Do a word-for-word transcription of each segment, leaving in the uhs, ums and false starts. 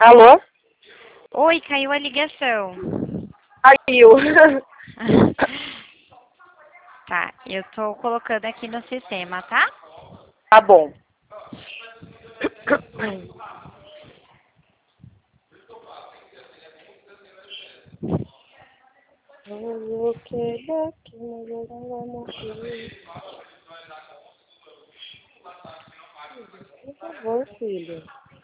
Alô? Oi, caiu a ligação. Caiu. Tá, eu tô colocando aqui no sistema, tá? Tá bom. Por favor, filho.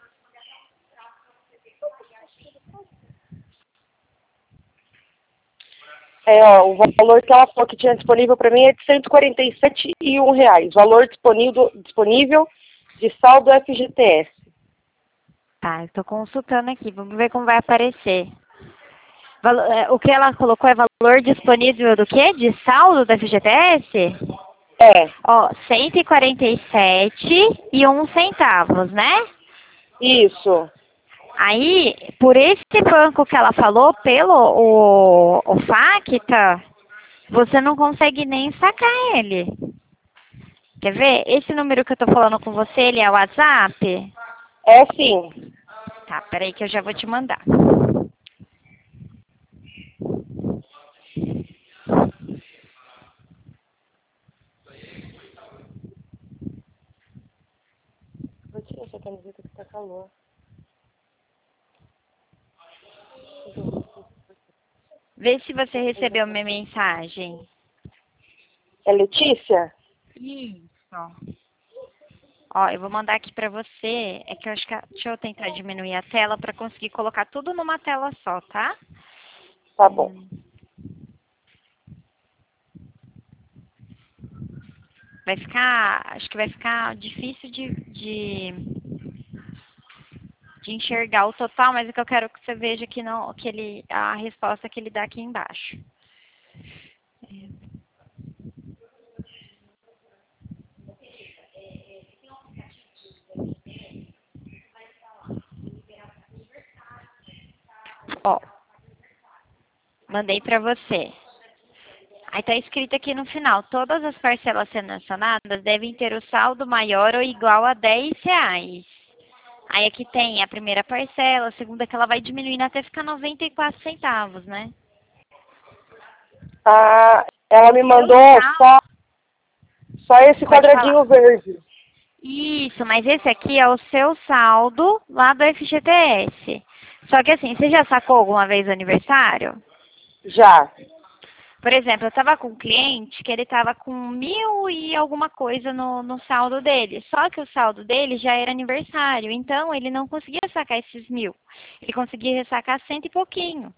É, ó, o valor que ela falou que tinha disponível para mim é de cento e quarenta e sete e um reais. Valor disponível, disponível de saldo F G T S. Tá, eu tô consultando aqui, vamos ver como vai aparecer. Valo- é, O que ela colocou é valor disponível do quê? De saldo da F G T S? É, Ó, cento e quarenta e sete e um centavos, né? isso. Aí, por esse banco que ela falou, pelo o, o Facta, você não consegue nem sacar ele. Quer ver? Esse número que eu tô falando com você, ele é o WhatsApp? É sim. Tá, peraí que eu já vou te mandar. Vou tirar essa camiseta que tá calor. Vê se você recebeu minha mensagem. É Letícia? Isso. Ó, eu vou mandar aqui pra você. É que eu acho que... a- Deixa eu tentar diminuir a tela pra conseguir colocar tudo numa tela só, tá? Tá bom. Hum, Vai ficar... Acho que vai ficar difícil de, de, de enxergar o total, mas é que eu quero que você veja que, não, que ele, a resposta que ele dá aqui embaixo. Ó, mandei pra você. Aí tá escrito aqui no final, todas as parcelas selecionadas devem ter o saldo maior ou igual a dez reais. Aí aqui tem a primeira parcela, a segunda que ela vai diminuindo até ficar noventa e quatro centavos, né? Ah, ela me Seu mandou saldo, só, só esse pode falar. quadradinho verde. Isso, mas esse aqui é o seu saldo lá do F G T S. Só que assim, você já sacou alguma vez o aniversário? Já. Por exemplo, eu estava com um cliente que ele estava com mil e alguma coisa no, no saldo dele. Só que o saldo dele já era aniversário. Então, ele não conseguia sacar esses mil. Ele conseguia sacar cento e pouquinho.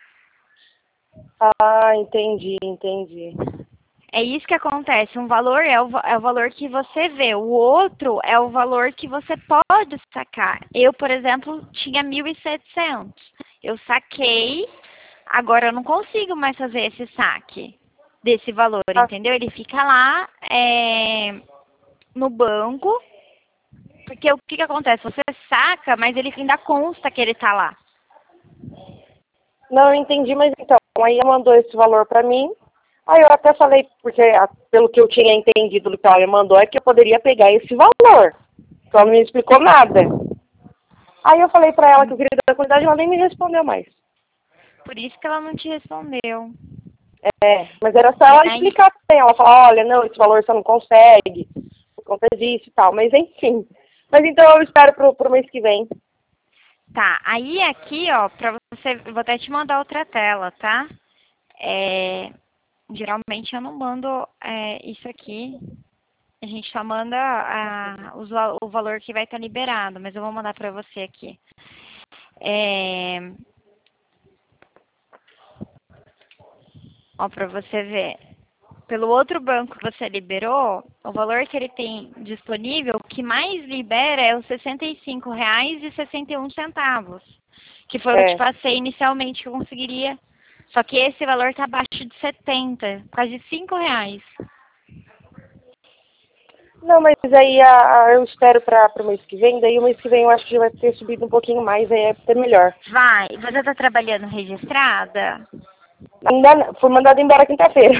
Ah, entendi, entendi. É isso que acontece. Um valor é o, va- é o valor que você vê. O outro é o valor que você pode sacar. Eu, por exemplo, tinha mil e setecentos. Eu saquei. Agora eu não consigo mais fazer esse saque desse valor, Ah, entendeu? Ele fica lá é, no banco, porque o que, que acontece? Você saca, mas ele ainda consta que ele tá lá. não, eu entendi, mas então, aí ela mandou esse valor pra mim. Aí eu até falei, porque a- pelo que eu tinha entendido do que ela me mandou, é que eu poderia pegar esse valor. Só não me explicou nada. Aí eu falei pra ela que eu queria dar quantidade, ela nem me respondeu mais. Por isso que ela não te respondeu. É, mas era só E ela aí, explicar também. Ela falar, olha, não, esse valor você não consegue, por conta disso e tal. Mas enfim. Mas então eu espero pro, pro mês que vem. tá. Aí aqui, ó, pra você, eu vou até te mandar outra tela, tá? É, geralmente eu não mando é, isso aqui. A gente só manda a, os va- o valor que vai estar liberado, mas eu vou mandar pra você aqui. É, ó, pra você ver. Pelo outro banco que você liberou, o valor que ele tem disponível, o que mais libera é os sessenta e cinco reais e sessenta e um centavos, que foi o que eu te É. passei inicialmente que eu conseguiria. Só que esse valor está abaixo de setenta, quase cinco reais. Não, mas aí a, a- eu espero para o mês que vem. Daí o mês que vem eu acho que já vai ter subido um pouquinho mais, aí é até melhor. Vai, você está trabalhando registrada? Ainda não- fui mandada embora quinta-feira.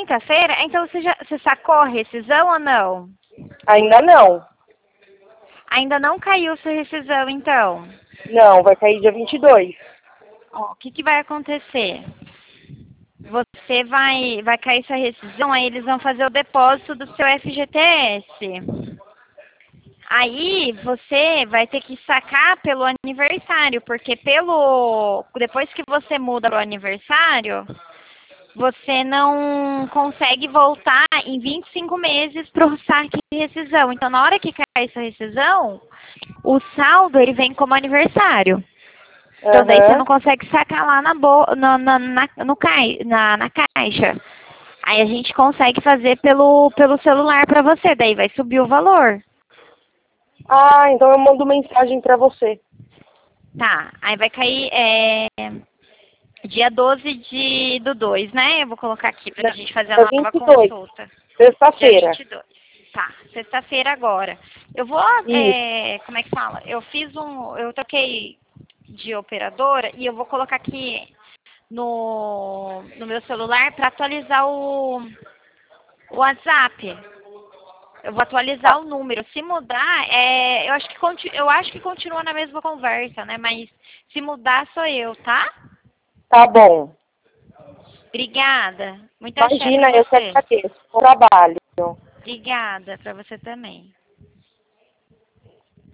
Quinta-feira? Então você já você sacou a rescisão ou não? Ainda não. Ainda não caiu sua rescisão, então? Não, vai cair dia vinte e dois. Ó, o que, que vai acontecer? Você vai, vai cair sua rescisão, aí eles vão fazer o depósito do seu F G T S. Aí você vai ter que sacar pelo aniversário, porque pelo depois que você muda pro aniversário, você não consegue voltar em vinte e cinco meses pro saque de rescisão. Então, na hora que cai essa rescisão, o saldo ele vem como aniversário. Então, daí você Aham. não consegue sacar lá na, bo na, na, na, no cai na, na caixa. Aí a gente consegue fazer pelo, pelo celular para você, daí vai subir o valor. Ah, então eu mando mensagem pra você. Tá, aí vai cair é, dia doze de, do dois, né? Eu vou colocar aqui pra Dia gente fazer a dia nova vinte e dois, consulta. Dia sexta-feira. vinte e dois. Tá, sexta-feira agora. Eu vou, Isso. é, como é que fala? Eu fiz um, eu troquei de operadora e eu vou colocar aqui no, no meu celular para atualizar o, o WhatsApp. Eu vou atualizar o número. Se mudar, é, eu, acho que, conti- eu acho que continua na mesma conversa, né? Mas se mudar, sou eu, tá? Tá bom. Obrigada. Muita axé pra Imagina, eu que você. agradeço. Bom trabalho. Obrigada pra você também.